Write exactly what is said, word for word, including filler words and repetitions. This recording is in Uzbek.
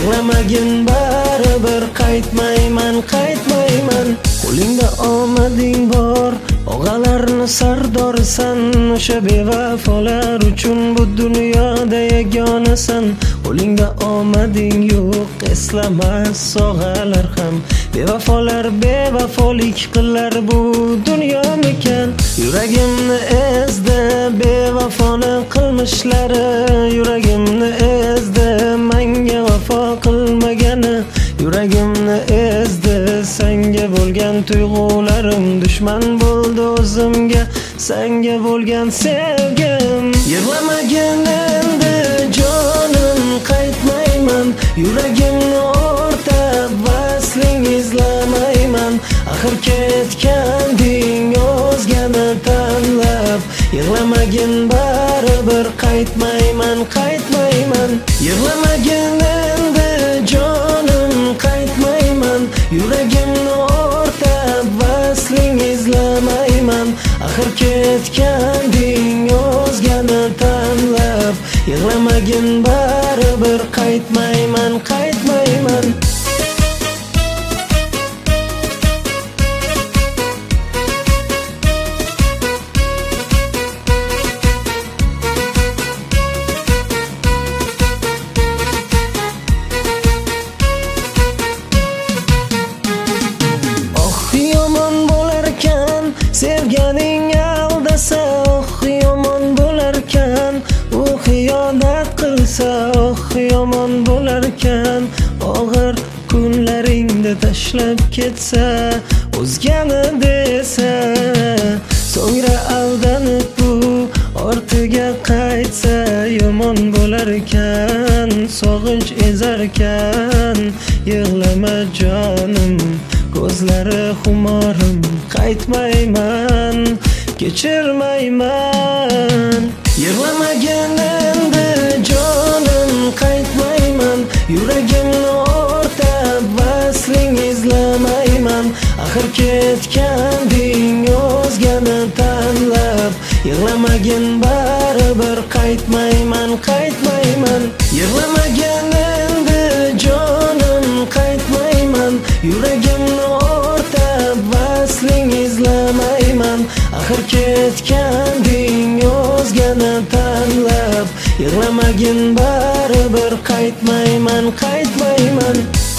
Yig'lamagin baribir qaytmayman, qaytmayman. Qo'lingda omading bor, og'alarni sardorisan. O'sha bevafolar uchun bu dunyoda yagonasan. Qo'lingda omading yo'q, eslamas og'alar ham. Bevafolar bevafolik qilar, bu dunyomikan. Yuragimni ezdi bevafoni qilmishlari, yuragimni ezdi menga vafo qilmagani. Yuragimni ezdi senga bo'lgan tuyg'ularim, dushman bo'ldi o'zimga senga bo'lgan sevgim. Yig'lamagin endi jonim, qaytmayman. Yuragimni o'rtab vasling izlamayman. Axir ketganding o'zgani tanlab. Yig'lamagin baribir qaytmayman, qaytmayman. Yig'lamagin endi jonim, qaytmayman. Yuragimni o'rtab vasling izlamayman. Axir ketganding o'zgani tanlab. Yig'lamagin baribir qaytmayman, qaytmayman. Sevganing aldasa, oh yomon bo'larkan. U xiyonat qilsa, oh yomon bo'larkan. Og'ir kunlaringda tashlab ketsa, o'zgani desa, so'ngra aldanib bu ortiga qaytsa, yomon bo'larkan. Sog'inch ezarkan. Yig'lama jonim, ko'zlari xumorim, qaytmayman, kechirmayman. Yig'lamagin endi jonim, qaytmayman. Yuragimni o'rtab vasling izlamayman. Axir ketganding o'zgani tanlab. Yig'lamagin baribir qaytmayman, qaytmayman. Yig'lamagin endi jonim, qaytmayman. Yuragimni o'rtab vasling izlamayman. Axir ketganding o'zgani tanlab. Yig'lamagin baribir qaytmayman, qaytmayman.